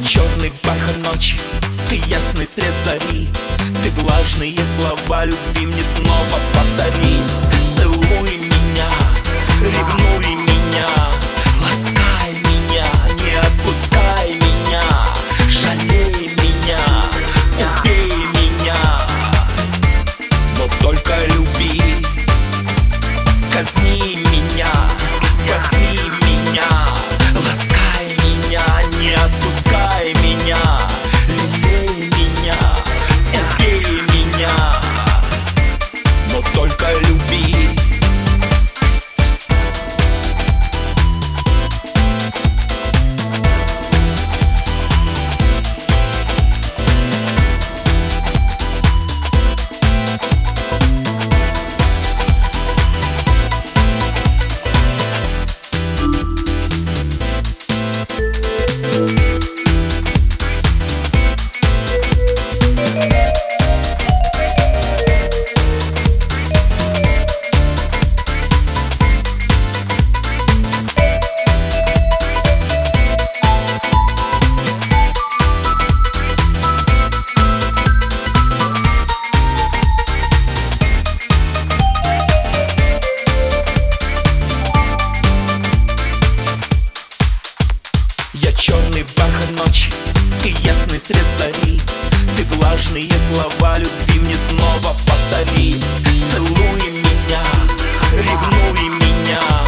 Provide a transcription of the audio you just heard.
черный бархат ночи, ты ясный свет зари, ты влажные слова любви мне снова повтори. Целуй меня, ревнуй меня, ласкай меня, не отпускай меня, жалей меня, убей меня, но только люби. Казни меня, возьми меня, ласкай меня, не отпускай меня, любей меня, убей меня, но только люби. Я черный бархат ночи, ты ясный свет зари, ты влажные слова любви мне снова повтори. Целуй меня, ревнуй меня,